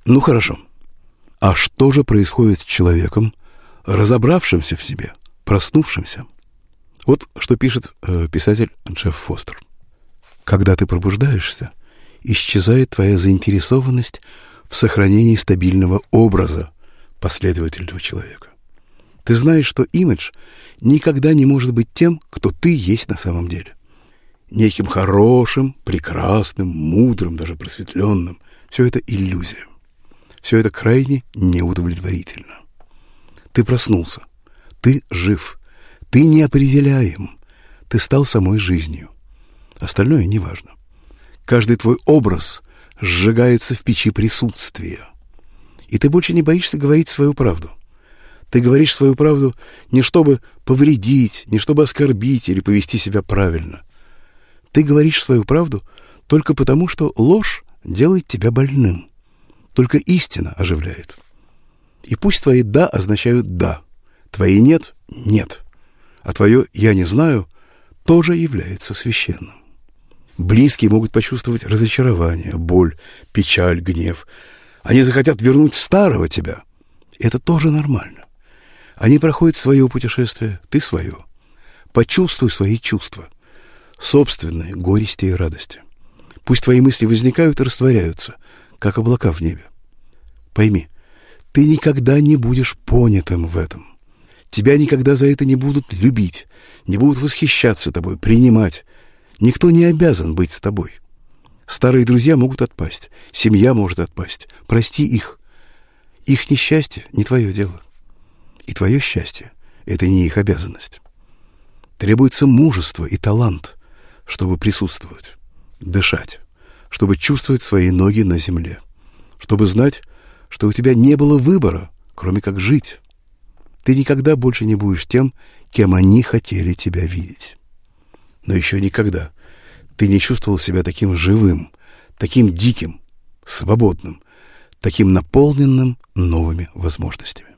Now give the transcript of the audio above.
Ну хорошо. А что же происходит с человеком, разобравшимся в себе, проснувшимся? Вот что пишет писатель Джефф Фостер. Когда ты пробуждаешься, исчезает твоя заинтересованность в сохранении стабильного образа последовательного человека. Ты знаешь, что имидж никогда не может быть тем, кто ты есть на самом деле. Неким хорошим, прекрасным, мудрым, даже просветленным. Все это иллюзия. Все это крайне неудовлетворительно. Ты проснулся. Ты жив. Ты неопределяем. Ты стал самой жизнью. Остальное неважно. Каждый твой образ сжигается в печи присутствия. И ты больше не боишься говорить свою правду. Ты говоришь свою правду не чтобы повредить, не чтобы оскорбить или повести себя правильно. Ты говоришь свою правду только потому, что ложь делает тебя больным. Только истина оживляет. И пусть твои «да» означают «да», твои «нет» — «нет», а твое «я не знаю» тоже является священным. Близкие могут почувствовать разочарование, боль, печаль, гнев. Они захотят вернуть старого тебя. Это тоже нормально. Они проходят свое путешествие, ты свое. Почувствуй свои чувства, собственные горести и радости. Пусть твои мысли возникают и растворяются, как облака в небе. Пойми, ты никогда не будешь понятым в этом. Тебя никогда за это не будут любить, не будут восхищаться тобой, принимать. Никто не обязан быть с тобой. Старые друзья могут отпасть, семья может отпасть. Прости их. Их несчастье не твое дело. И твое счастье — это не их обязанность. Требуется мужество и талант, чтобы присутствовать, дышать, чтобы чувствовать свои ноги на земле, чтобы знать, что у тебя не было выбора, кроме как жить. Ты никогда больше не будешь тем, кем они хотели тебя видеть. Но еще никогда ты не чувствовал себя таким живым, таким диким, свободным, таким наполненным новыми возможностями.